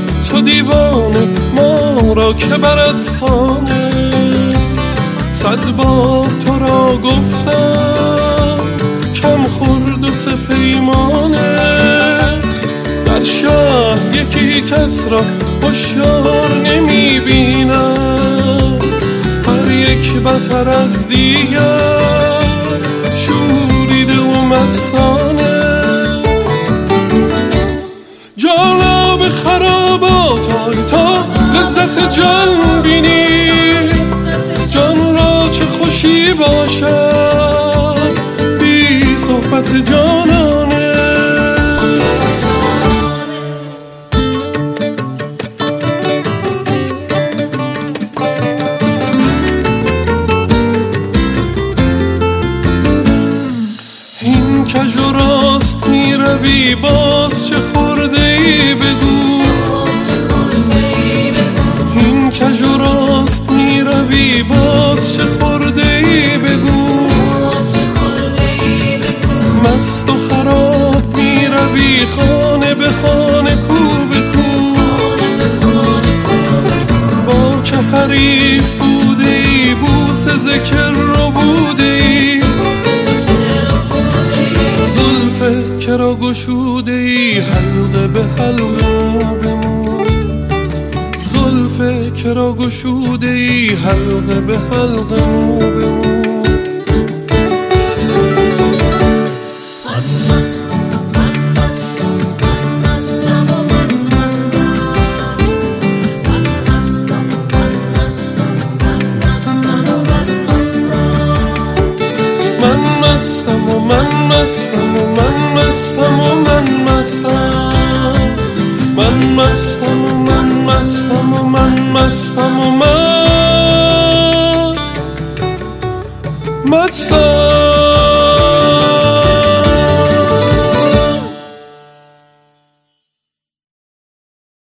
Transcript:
تو دیوانه ما را که برد خانه. 100 بار تو را گفتم کم خورد و سه پیمانه. در شهر یکی کس را هوشیار نمی بینم، هر یک بتر از دیگر شوریده و مستانه. جان را به خرابات آی تا لذت جان بینی، جان را چه خوشی باشد بی صحبت جانانه. این کج و راست می روی باز چه خورده ای بگو، این کج و راست می روی باز چه خورده ای بگو. مست و خراب می روی خانه به خانه کو به کو، با که حریف بوده ای بوس ذکر رو بوده ای، زلفت که را گشوده ای حلقه به حلقه مو به مو، زلفت که را گشوده ای حلقه به حلقه مو به مو. مستم و من مستم و من مستم و من مستم، من مستم و من مستم و من مستم و من مستم.